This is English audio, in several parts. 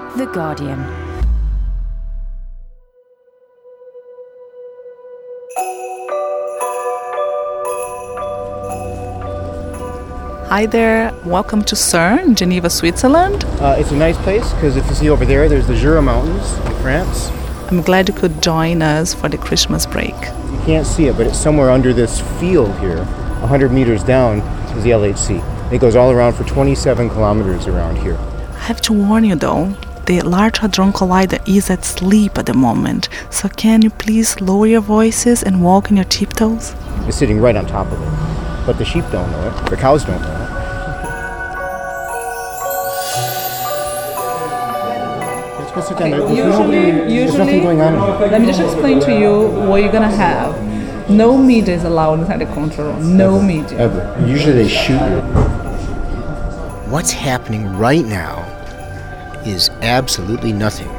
The Guardian. Hi there, welcome to CERN, Geneva, Switzerland. It's a nice place because if you see over there, there's the Jura Mountains in France. I'm glad you could join us for the Christmas break. You can't see it, but it's somewhere under this field here. 100 meters down is the LHC. It goes all around for 27 kilometers around here. I have to warn you though, the Large Hadron Collider is at sleep at the moment, so can you please lower your voices and walk on your tiptoes? It's sitting right on top of it, but the sheep don't know it, the cows don't know it. Let's go sit down. There's nothing going on in here. Let me just explain to you what you're gonna have. No media is allowed inside the control room. No media. Ever. Usually they shoot you. What's happening right now is absolutely nothing.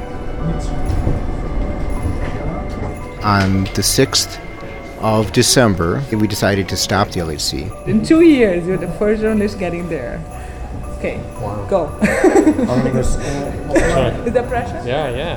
On the 6th of December, we decided to stop the LHC. In 2 years, you're the first journalist getting there. Okay, wow. Go. Is that pressure? Yeah.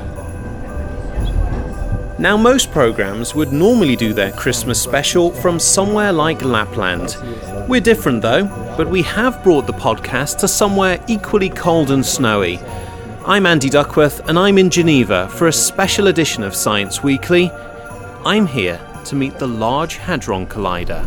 Now, most programs would normally do their Christmas special from somewhere like Lapland. We're different though, but we have brought the podcast to somewhere equally cold and snowy. I'm Andy Duckworth and I'm in Geneva for a special edition of Science Weekly. I'm here to meet the Large Hadron Collider.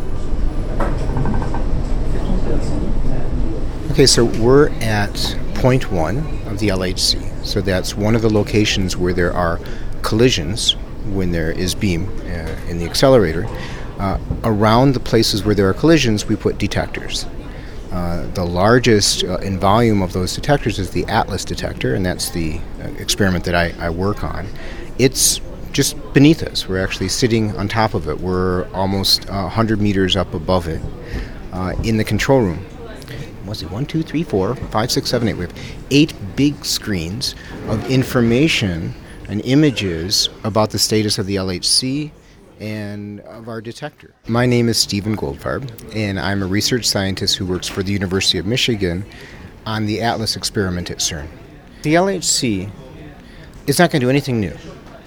Okay, so we're at point 1 of the LHC. So that's one of the locations where there are collisions when there is beam in the accelerator. Around the places where there are collisions, we put detectors. The largest in volume of those detectors is the ATLAS detector, and that's the experiment that I work on. It's just beneath us. We're actually sitting on top of it. We're almost 100 meters up above it in the control room. Was it 1, 2, 3, 4, 5, 6, 7, 8? We have 8 big screens of information and images about the status of the LHC and of our detector. My name is Stephen Goldfarb, and I'm a research scientist who works for the University of Michigan on the ATLAS experiment at CERN. The LHC is not going to do anything new.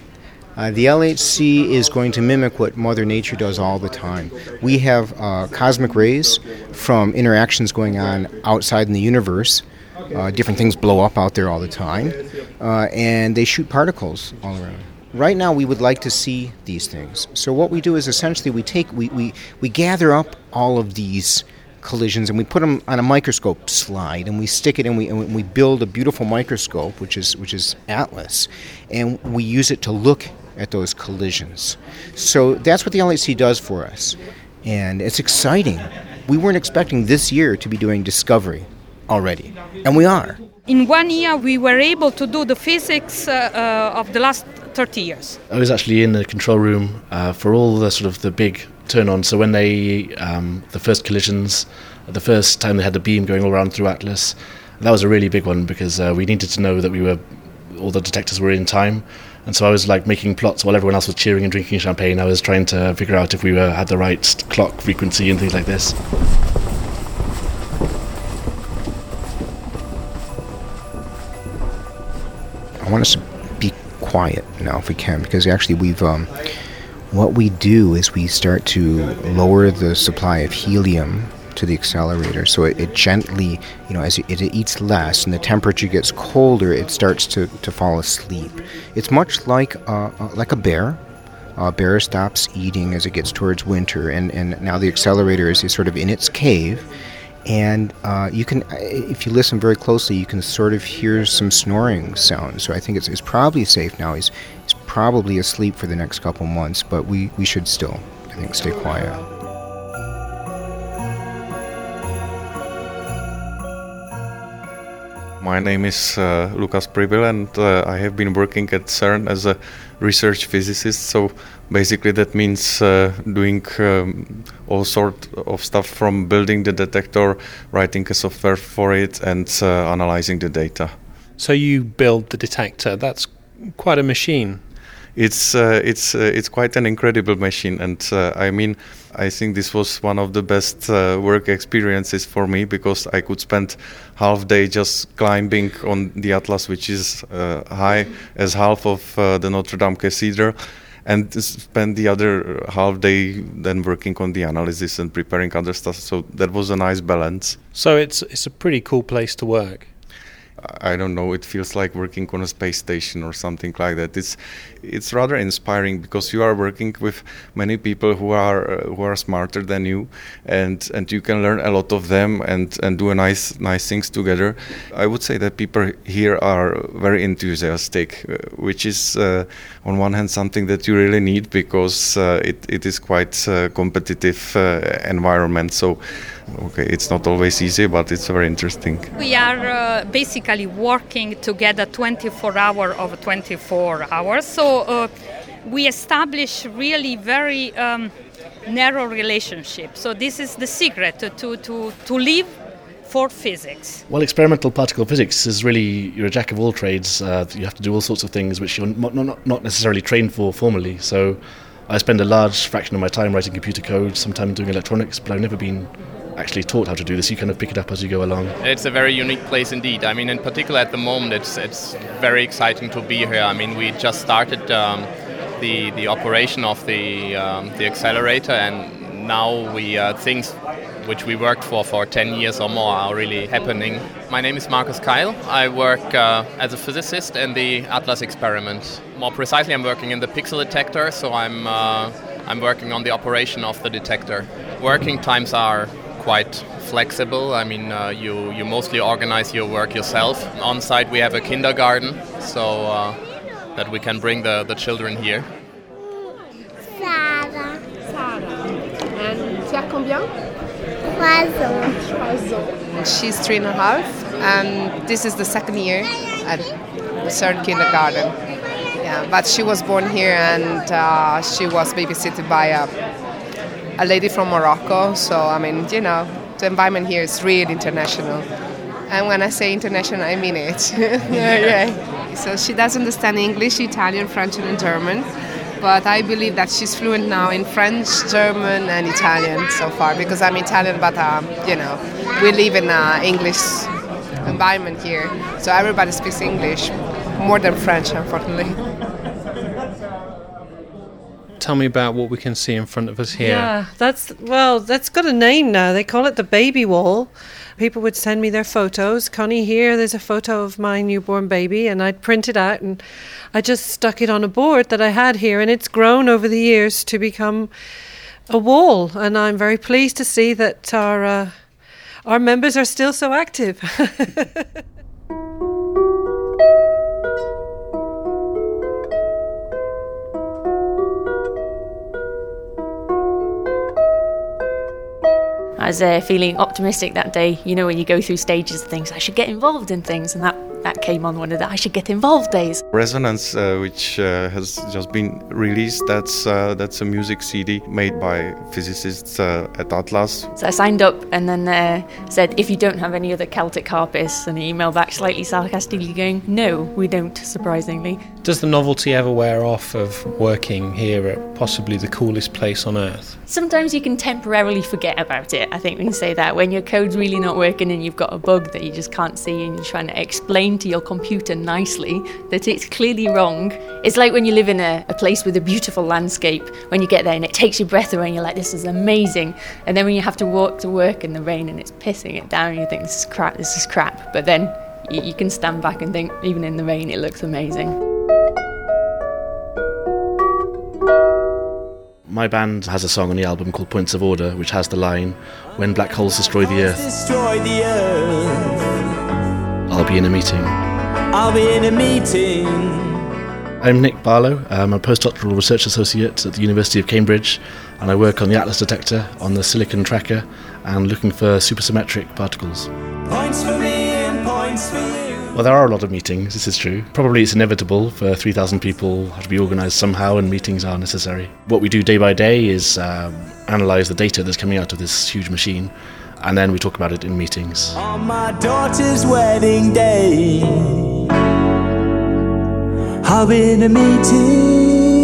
The LHC is going to mimic what Mother Nature does all the time. We have cosmic rays from interactions going on outside in the universe. Different things blow up out there all the time, and they shoot particles all around. Right now, we would like to see these things. So what we do is essentially we gather up all of these collisions and we put them on a microscope slide and we stick it and we build a beautiful microscope, which is ATLAS, and we use it to look at those collisions. So that's what the LHC does for us, and it's exciting. We weren't expecting this year to be doing discovery already, and we are. In 1 year, we were able to do the physics of the last 30 years. I was actually in the control room for all the sort of the big turn-on. So when they, the first collisions, the first time they had the beam going all around through ATLAS, that was a really big one because we needed to know that all the detectors were in time. And so I was like making plots while everyone else was cheering and drinking champagne. I was trying to figure out if we had the right clock frequency and things like this. I want us to be quiet now if we can, because actually what we do is we start to lower the supply of helium to the accelerator, so it gently, as it eats less and the temperature gets colder, it starts to fall asleep. It's much like a bear. A bear stops eating as it gets towards winter, and now the accelerator is sort of in its cave. And you can, if you listen very closely, you can sort of hear some snoring sounds. So I think it's probably safe now. He's probably asleep for the next couple months, but we should still, I think, stay quiet. My name is Lukas Pribyl, and I have been working at CERN as a research physicist. So basically that means doing all sort of stuff, from building the detector, writing a software for it, and analyzing the data. So you build the detector. That's quite a machine. it's quite an incredible machine, and I think this was one of the best work experiences for me, because I could spend half day just climbing on the Atlas, which is high as half of the Notre Dame Cathedral, and spend the other half day then working on the analysis and preparing other stuff. So that was a nice balance. So it's a pretty cool place to work. I don't know, it feels like working on a space station or something like that. It's rather inspiring, because you are working with many people who are smarter than you, and you can learn a lot of them and do nice things together. I would say that people here are very enthusiastic, which is on one hand something that you really need, because it is quite a competitive environment. So okay, it's not always easy, but it's very interesting. We are basically working together 24 hours over 24 hours. So we establish really very narrow relationship. So this is the secret to live for physics. Well, experimental particle physics is really, you're a jack of all trades. You have to do all sorts of things which you're not necessarily trained for formally. So I spend a large fraction of my time writing computer code, sometimes doing electronics, but I've never been actually taught how to do this. You kind of pick it up as you go along. It's a very unique place indeed. I mean, in particular at the moment, it's very exciting to be here. I mean, we just started the operation of the accelerator, and now things which we worked for 10 years or more are really happening. My name is Markus Keil. I work as a physicist in the Atlas experiment. More precisely, I'm working in the pixel detector, so I'm working on the operation of the detector. Working times are quite flexible. I mean, you mostly organize your work yourself. On site we have a kindergarten, so that we can bring the children here. Sarah. And tu as combien? 3 ans. 3 ans. She's 3.5, and this is the second year at CERN kindergarten. Yeah, but she was born here, and she was babysitted by a lady from Morocco. So, I mean, you know, the environment here is really international. And when I say international, I mean it. Yeah. So she does understand English, Italian, French, and German. But I believe that she's fluent now in French, German, and Italian so far, because I'm Italian, but, you know, we live in an English environment here. So everybody speaks English, more than French, unfortunately. Tell me about what we can see in front of us here. Yeah, that's got a name now. They call it the baby wall. People would send me their photos. Connie, here, there's a photo of my newborn baby, and I'd print it out, and I just stuck it on a board that I had here, and it's grown over the years to become a wall. And I'm very pleased to see that our members are still so active. I was feeling optimistic that day. You know, when you go through stages of things, I should get involved in things, and that came on one of the I should get involved days. Resonance, which has just been released, that's a music CD made by physicists at Atlas. So I signed up and then said, if you don't have any other Celtic harpists, and he emailed back slightly sarcastically going, no, we don't, surprisingly. Does the novelty ever wear off of working here at possibly the coolest place on Earth? Sometimes you can temporarily forget about it. I think we can say that when your code's really not working and you've got a bug that you just can't see and you're trying to explain to your computer nicely that it's clearly wrong. It's like when you live in a place with a beautiful landscape, when you get there and it takes your breath away and you're like, this is amazing. And then when you have to walk to work in the rain and it's pissing it down, you think, this is crap. But then you can stand back and think, even in the rain, it looks amazing. My band has a song on the album called Points of Order, which has the line, when black holes destroy the Earth, I'll be in a meeting. I'm Nick Barlow. I'm a postdoctoral research associate at the University of Cambridge, and I work on the Atlas detector, on the Silicon tracker, and looking for supersymmetric particles. Points for me and points for you. Well, there are a lot of meetings, this is true. Probably it's inevitable for 3,000 people to be organised somehow, and meetings are necessary. What we do day by day is analyse the data that's coming out of this huge machine, and then we talk about it in meetings. On my daughter's wedding day, I'll be in a meeting.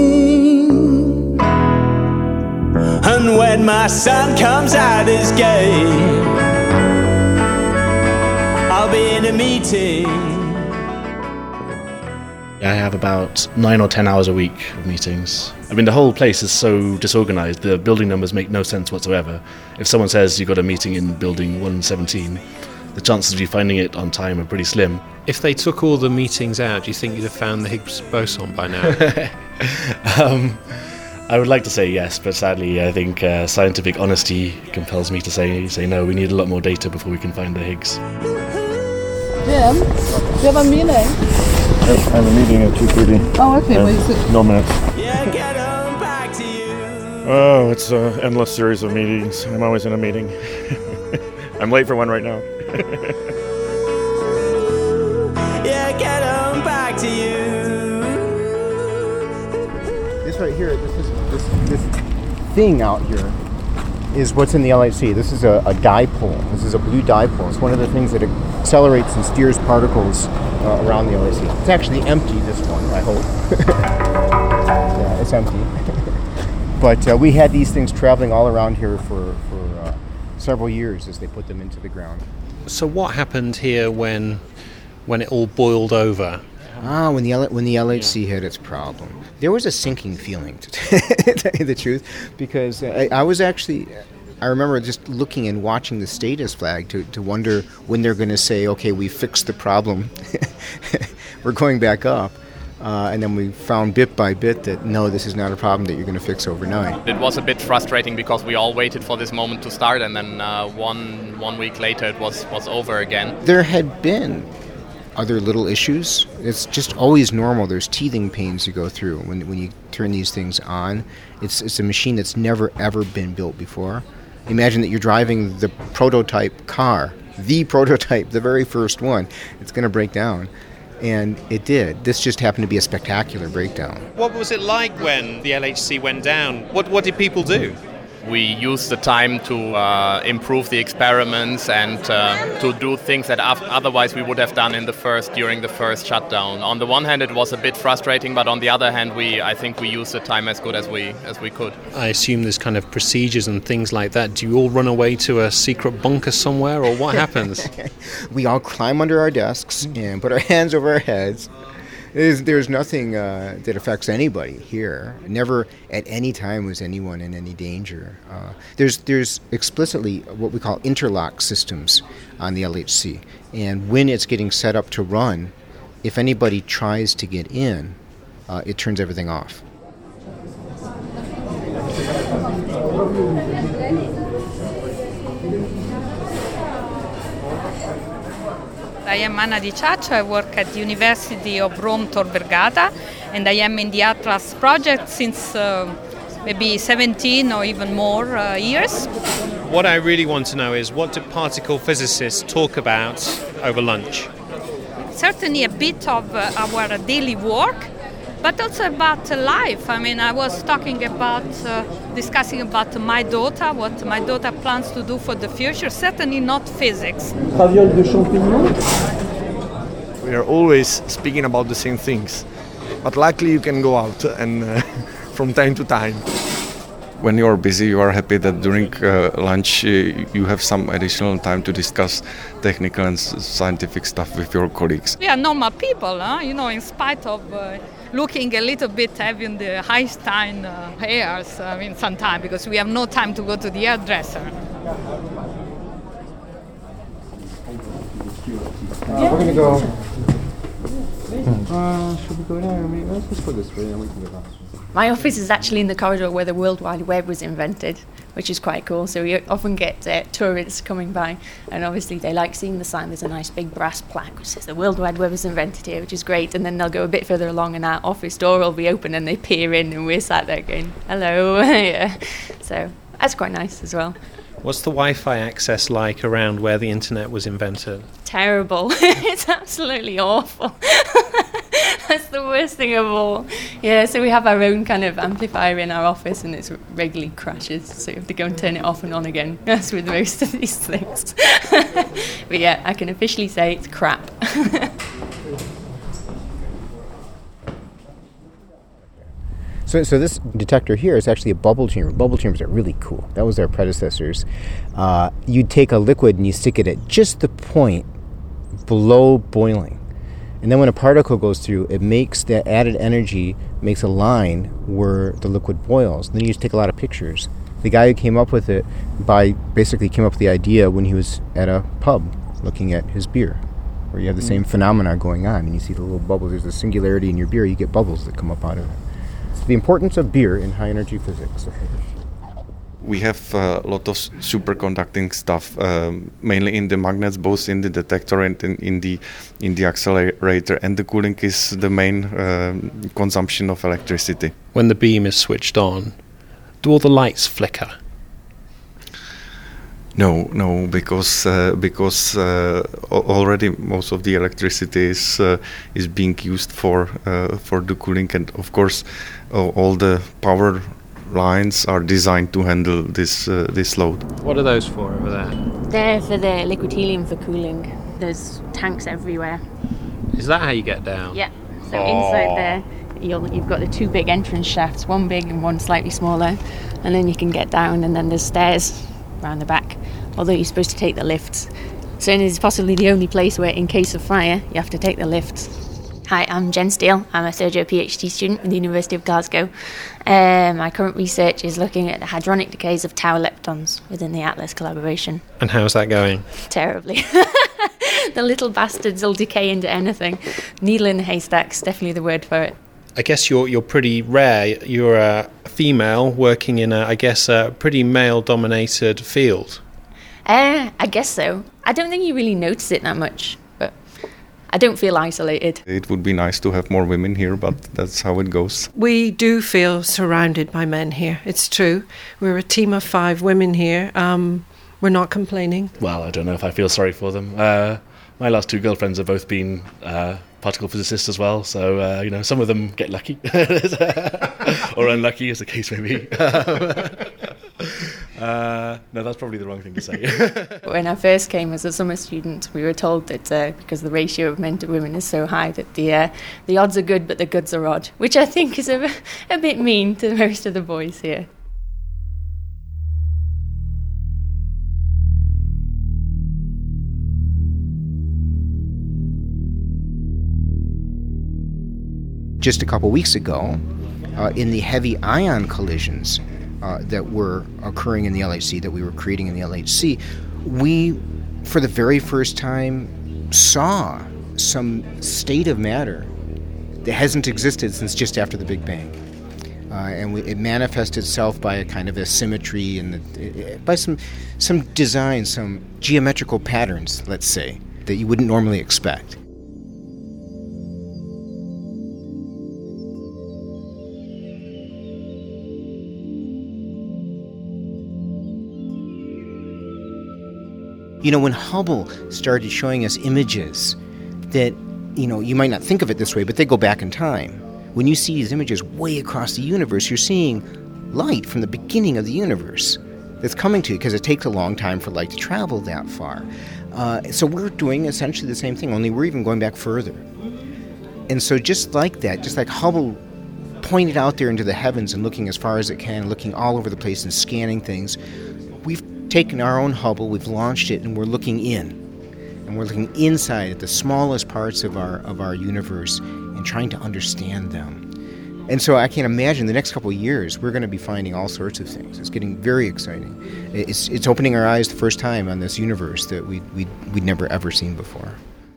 when my son comes out as gay. I'll be in a meeting. I have about 9 or 10 hours a week of meetings. I mean, the whole place is so disorganized. The building numbers make no sense whatsoever. If someone says you've got a meeting in building 117, the chances of you finding it on time are pretty slim. If they took all the meetings out, do you think you'd have found the Higgs boson by now? I would like to say yes, but sadly I think scientific honesty compels me to say no, we need a lot more data before we can find the Higgs. Jim, do you have a meeting? Yes, I have a meeting at 2:30. Oh, okay. Wait, no minutes. Oh, it's an endless series of meetings. I'm always in a meeting. I'm late for one right now. Yeah, get on back to you. This right here, this thing out here is what's in the LHC. This is a dipole. This is a blue dipole. It's one of the things that accelerates and steers particles around the LHC. It's actually empty, this one, I hope. Yeah, it's empty. But we had these things traveling all around here for several years as they put them into the ground. So what happened here when it all boiled over? When the LHC had its problem, there was a sinking feeling, to tell you the truth, because I remember just looking and watching the status flag to wonder when they're going to say, okay, we fixed the problem, we're going back up. And then we found bit by bit that no, this is not a problem that you're going to fix overnight. It was a bit frustrating because we all waited for this moment to start, and then one week later it was over again. There had been other little issues. It's just always normal. There's teething pains you go through when you turn these things on. It's a machine that's never ever been built before. Imagine that you're driving the prototype car, the very first one. It's going to break down. And it did. This just happened to be a spectacular breakdown. What was it like when the LHC went down? What did people do? We used the time to improve the experiments and to do things that otherwise we would have done during the first shutdown. On the one hand, it was a bit frustrating, but on the other hand, I think we used the time as good as we could. I assume there's kind of procedures and things like that. Do you all run away to a secret bunker somewhere, or what happens? We all climb under our desks and put our hands over our heads. There's nothing that affects anybody here. Never at any time was anyone in any danger. There's explicitly what we call interlock systems on the LHC. And when it's getting set up to run, if anybody tries to get in, it turns everything off. I am Anna Di Ciaccio. I work at the University of Rome Tor Vergata, and I am in the Atlas project since maybe 17 or even more years. What I really want to know is, what do particle physicists talk about over lunch? Certainly a bit of our daily work, but also about life. I mean, I was discussing about my daughter, what my daughter plans to do for the future, certainly not physics. Ravioles de champignons. We are always speaking about the same things, but luckily you can go out and from time to time. When you are busy, you are happy that during lunch you have some additional time to discuss technical and scientific stuff with your colleagues. We are normal people, in spite of looking a little bit having the Einstein hairs, sometimes, because we have no time to go to the hairdresser. We're going to go... should we go there? Let's just go this way and we can go that way. My office is actually in the corridor where the World Wide Web was invented, which is quite cool. So we often get tourists coming by, and obviously they like seeing the sign. There's a nice big brass plaque which says the World Wide Web was invented here, which is great. And then they'll go a bit further along and our office door will be open and they peer in and we're sat there going, hello. Yeah. So that's quite nice as well. What's the Wi-Fi access like around where the internet was invented? Terrible. It's absolutely awful. That's the worst thing of all. Yeah, so we have our own kind of amplifier in our office and it regularly crashes, so you have to go and turn it off and on again, as with most of these things. But yeah, I can officially say it's crap. So this detector here is actually a bubble chamber. Bubble chambers are really cool. That was their predecessors. You'd take a liquid and you stick it at just the point below boiling. And then when a particle goes through, it makes that added energy, makes a line where the liquid boils. And then you just take a lot of pictures. The guy who came up with it basically came up with the idea when he was at a pub looking at his beer, where you have the same phenomena going on, and you see the little bubbles. There's a singularity in your beer, you get bubbles that come up out of it. So the importance of beer in high energy physics. We have a lot of superconducting stuff, mainly in the magnets, both in the detector and in the accelerator. And the cooling is the main consumption of electricity. When the beam is switched on, do all the lights flicker? No, because already most of the electricity is being used for the cooling, and of course all the power lines are designed to handle this load. What are those for over there? They're for the liquid helium for cooling. There's tanks everywhere. Is that how you get down? Yeah. So inside there, you've got the two big entrance shafts, one big and one slightly smaller, and then you can get down, and then there's stairs around the back, although you're supposed to take the lifts. So it's possibly the only place where, in case of fire, you have to take the lifts. Hi, I'm Jen Steele. I'm a third-year PhD student at the University of Glasgow. My current research is looking at the hadronic decays of tau leptons within the ATLAS collaboration. And how's that going? Terribly. The little bastards will decay into anything. Needle in the haystack's definitely the word for it. I guess you're pretty rare. You're a female working in a pretty male-dominated field. I guess so. I don't think you really notice it that much, but I don't feel isolated. It would be nice to have more women here, but that's how it goes. We do feel surrounded by men here. It's true. We're a team of 5 women here. We're not complaining. Well, I don't know if I feel sorry for them. My last 2 girlfriends have both been particle physicists as well, so some of them get lucky or unlucky, as the case may be. No, that's probably the wrong thing to say. When I first came as a summer student, we were told that because the ratio of men to women is so high, that the odds are good, but the goods are odd, which I think is a bit mean to most of the boys here. Just a couple weeks ago, in the heavy ion collisions that were occurring in the LHC, that we were creating in the LHC, we, for the very first time, saw some state of matter that hasn't existed since just after the Big Bang. And it manifested itself by a kind of a symmetry and by some design, some geometrical patterns, let's say, that you wouldn't normally expect. When Hubble started showing us images that, you might not think of it this way, but they go back in time. When you see these images way across the universe, you're seeing light from the beginning of the universe that's coming to you, because it takes a long time for light to travel that far. So we're doing essentially the same thing, only we're even going back further. And so just like that, just like Hubble pointed out there into the heavens and looking as far as it can, looking all over the place and scanning things, we've taken our own Hubble, we've launched it, and we're looking in. And we're looking inside at the smallest parts of our universe and trying to understand them. And so I can imagine the next couple of years we're going to be finding all sorts of things. It's getting very exciting. It's opening our eyes the first time on this universe that we'd never ever seen before.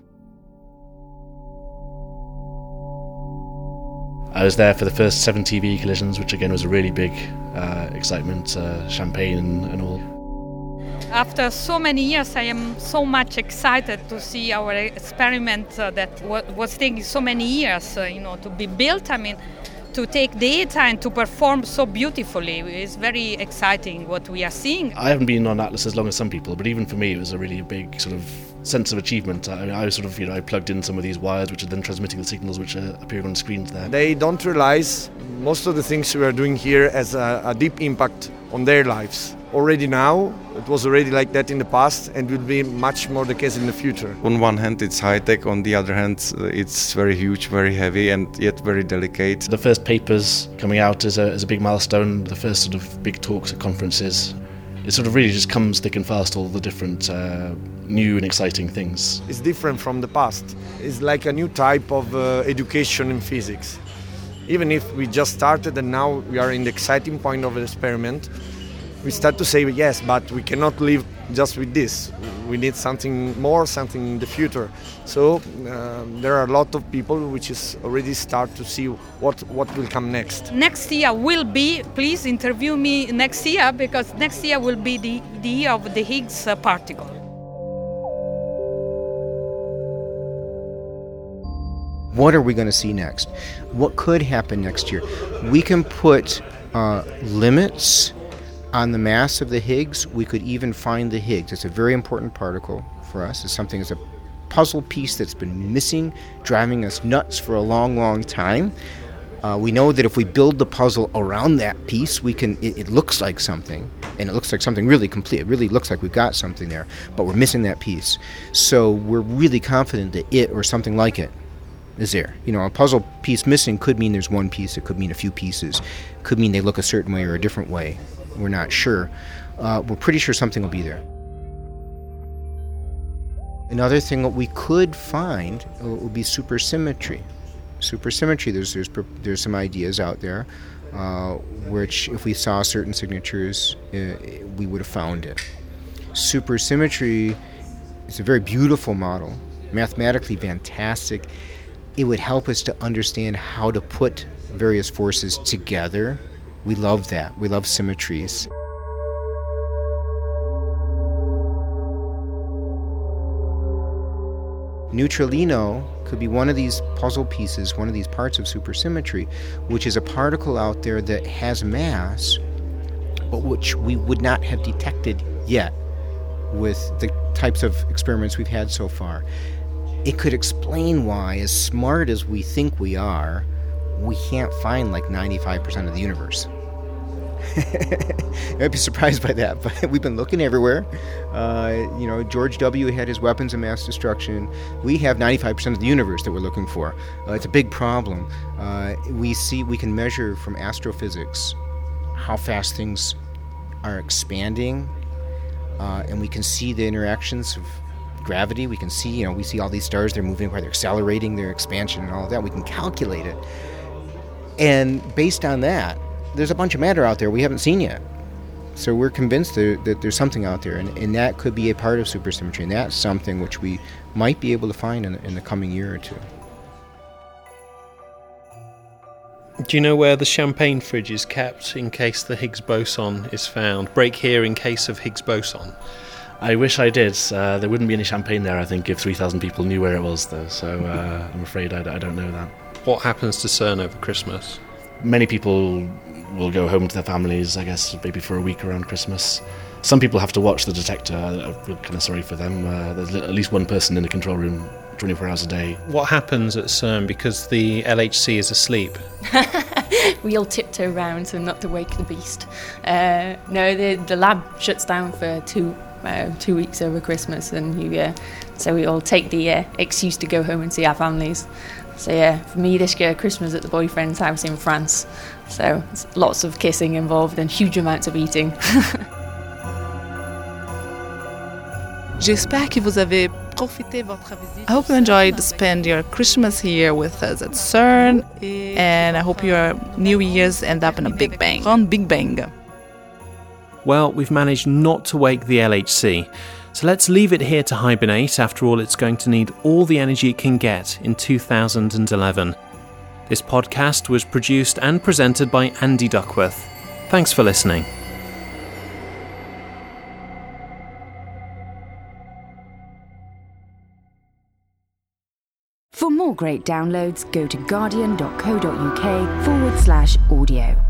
I was there for the first 7 TV collisions, which again was a really big excitement, champagne and all. After so many years, I am so much excited to see our experiment that was taking so many years, to be built. To take data and to perform so beautifully. It's very exciting what we are seeing. I haven't been on Atlas as long as some people, but even for me it was a really big sort of sense of achievement. I was I plugged in some of these wires which are then transmitting the signals which are appearing on the screens there. They don't realize most of the things we are doing here has a deep impact on their lives. already now. It was already like that in the past, and will be much more the case in the future. On one hand, it's high-tech. On the other hand, it's very huge, very heavy, and yet very delicate. The first papers coming out is a big milestone, the first sort of big talks at conferences. It sort of really just comes thick and fast, all the different new and exciting things. It's different from the past. It's like a new type of education in physics. Even if we just started and now we are in the exciting point of the experiment, we start to say, yes, but we cannot live just with this. We need something more, something in the future. So there are a lot of people which is already start to see what will come next. Next year will be, please interview me next year, because next year will be the year of the Higgs particle. What are we going to see next? What could happen next year? We can put limits on the mass of the Higgs. We could even find the Higgs. It's a very important particle for us. It's something, it's a puzzle piece that's been missing, driving us nuts for a long, long time. We know that if we build the puzzle around that piece, we can. It looks like something, and it looks like something really complete. It really looks like we've got something there, but we're missing that piece. So we're really confident that it, or something like it, is there. You know, a puzzle piece missing could mean there's one piece, it could mean a few pieces, it could mean they look a certain way or a different way. We're not sure. We're pretty sure something will be there. Another thing that we could find would be supersymmetry. Supersymmetry, there's some ideas out there, which if we saw certain signatures, we would have found it. Supersymmetry is a very beautiful model, mathematically fantastic. It would help us to understand how to put various forces together. We love that. We love symmetries. Neutralino could be one of these puzzle pieces, one of these parts of supersymmetry, which is a particle out there that has mass, but which we would not have detected yet with the types of experiments we've had so far. It could explain why, as smart as we think we are, we can't find like 95% of the universe. You might be surprised by that, but we've been looking everywhere. George W. had his weapons of mass destruction. We have 95% of the universe that we're looking for. It's a big problem. We can measure from astrophysics how fast things are expanding, and we can see the interactions of gravity. We can see, we see all these stars, they're moving, they're accelerating their expansion and all of that. We can calculate it. And based on that, there's a bunch of matter out there we haven't seen yet. So we're convinced that there's something out there, and that could be a part of supersymmetry, and that's something which we might be able to find in the coming year or two. Do you know where the champagne fridge is kept in case the Higgs boson is found? Break here in case of Higgs boson. I wish I did. There wouldn't be any champagne there, I think, if 3,000 people knew where it was, though. So I'm afraid I don't know that. What happens to CERN over Christmas? Many people will go home to their families, I guess, maybe for a week around Christmas. Some people have to watch the detector. I feel kind of sorry for them. There's at least one person in the control room 24 hours a day. What happens at CERN because the LHC is asleep? We all tiptoe around so not to wake the beast. No, the lab shuts down for 2 weeks over Christmas and New Year. So we all take the excuse to go home and see our families. So yeah, for me this year, Christmas at the boyfriend's house in France. So it's lots of kissing involved and huge amounts of eating. J'espère que vous avez profité votre visite. I hope you enjoyed to spend your Christmas here with us at CERN, and I hope your New Year's end up in a big bang. On Big Bang. Well, we've managed not to wake the LHC. So let's leave it here to hibernate. After all, it's going to need all the energy it can get in 2011. This podcast was produced and presented by Andy Duckworth. Thanks for listening. For more great downloads, go to guardian.co.uk/audio.